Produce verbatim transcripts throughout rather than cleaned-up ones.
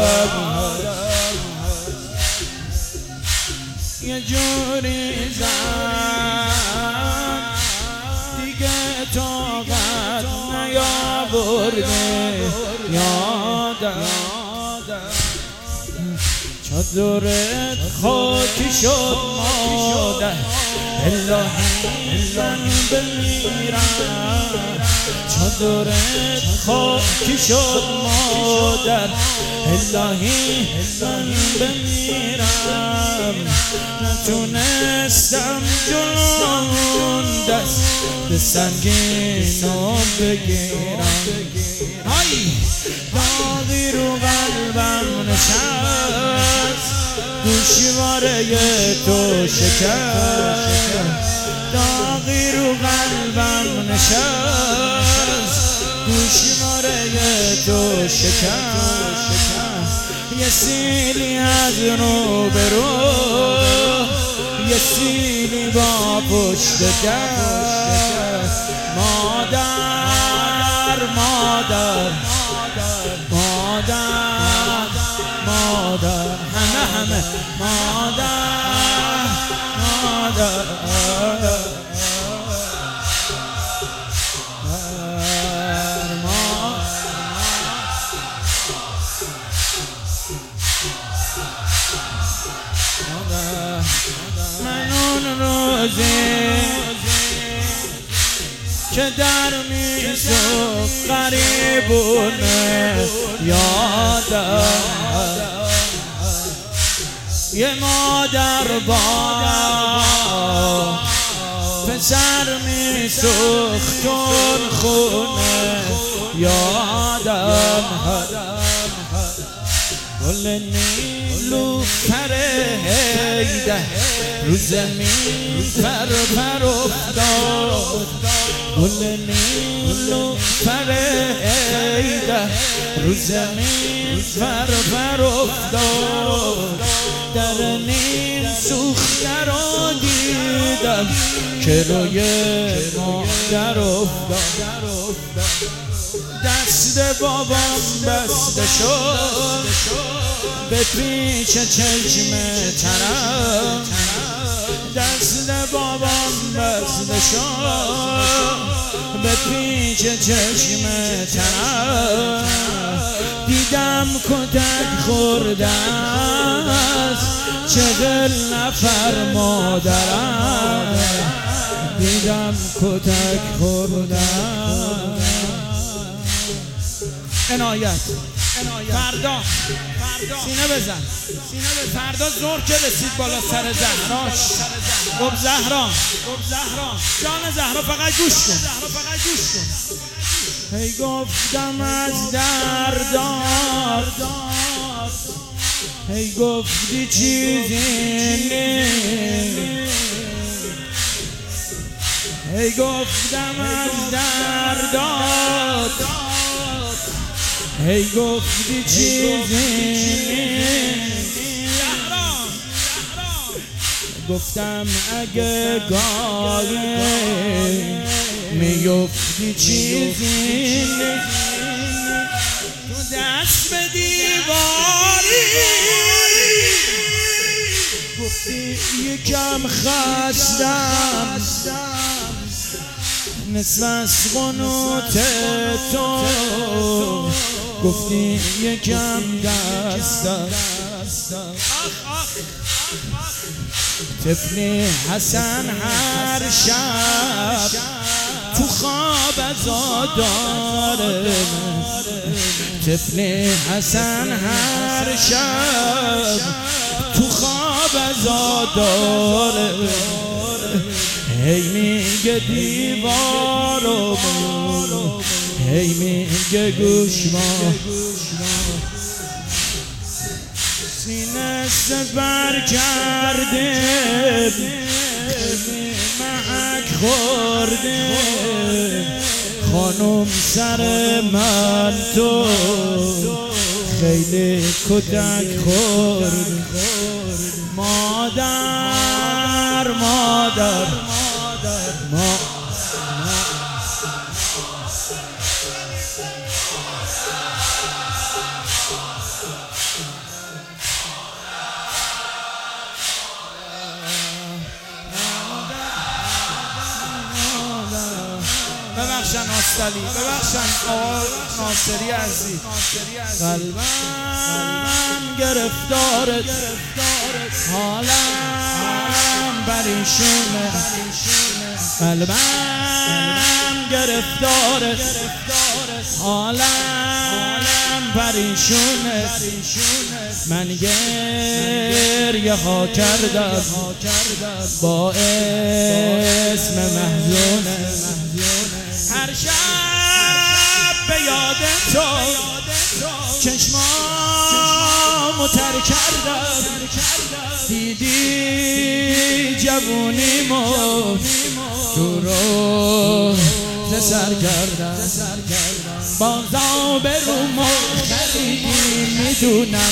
یه جوری زن دیگه طاقت نیاورده یادم چادرت خاکی شد مادر الهی من بمیرم چادرت خاکی شد مادر الهی من بمیرم نتونستم جلون دست به سنگینو بگیرم های داغی رو قلبم نشست گوشواره تو شکست داغی رو قلبم نشست گوشواره تو شکست یه سیلی از رو به رو یه سیلی با پشت دست مادر مادر مادر مادر همه همه مادر مادر من اون روزی که در میسوخت غریبونه یادم یه مادر با پسر میسوخت اون خونه یادم گل نیلوفر هیده رو زمین پر پر افتاد گل نیلوفر هیده رو زمین پر پر افتاد در نیم سوخته رو دیدم که روی مادر افتاد دست بابام بسته شد به پیچ چشم طرف دست بابام بسته شد به پیچ چشم طرف دیدم کتک خورده است چهل نفر مادرم دیدم کتک خورده عنایت فردا سینه بزن فردا زور که رسید بالا سر زهراش گفت زهرا جان زهرا فقط گوش کن هی گفتم از دردار هی گفتی چیزی نیست هی گفتم از دردار هی گفتی چیزی نیست گفتم اگه گاهی میفتی چیزی نیست تو دست به دیواری گفتی یکم خستم نصف از قنوت تو گفتی یکم دستم طفلی حسن هر شب تو خواب عزاداره طفلی حسن هر شب تو خواب عزاداره هی میگه دیوارو هی میگه گوش ما سینه سپر کرده محک خورده خانم سر من تو خیلی کتک خورد مادر مادر ما مختلی ببخشن آقا ناصری عزیز قلبم گرفتارت حالم پریشونه قلبم گرفتارت حالم پریشونه من گریه ها کردم با اسم محزونه هر شب به یاد تو چشمامو تر کردم دیدی جوونیمو تو رو سر کردم بازا به رومو خریدی میدونم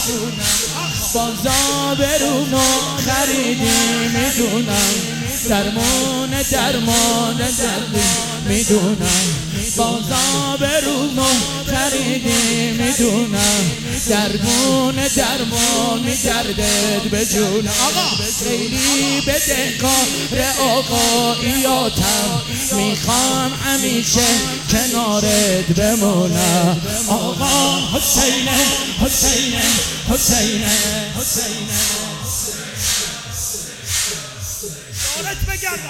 بازا به رومو خریدی میدونم درمان درمان دردی میدونم بازا به رومو خریدی میدونم درمون درمان میگردد به جون آقا خیلی بدهکار آقاییاتم میخوام همیشه کنارت بمونم آقا حسین حسین حسین حسین دارت بگردم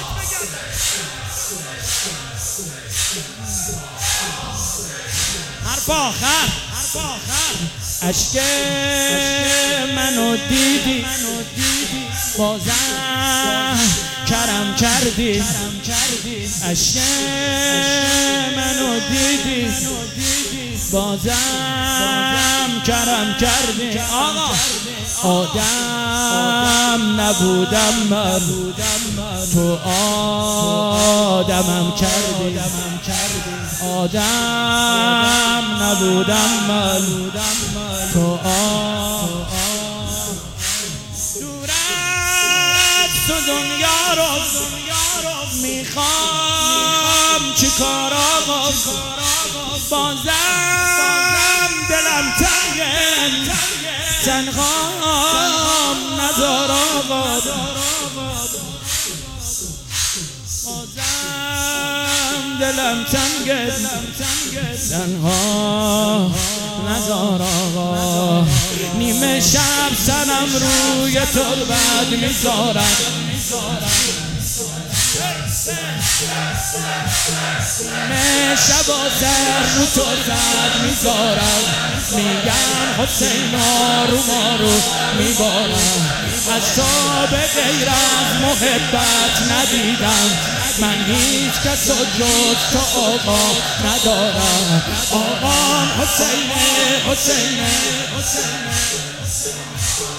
حرف آخر عشق منو دیدی بازم کرم کردی عشق منو دیدی بازم کرم کردی آقا آدم نبودم من تو آدمم کردی آدم نبودم من تو آدم دور از تو دنیا رو میخوام چیکار آقا بازم دلم تنگه تنهام نذار آقا بازم دلم تنگه تنها نذار آقا نیمه شب سرم روی تربت میذارم نیمه شب و سر رو تربت میذارم میگم حسین رو ما رو میبارم از تو به غیر از محبت ندیدم من هیچ کس و جز تو آقا ندارم آقا حسین حسین حسین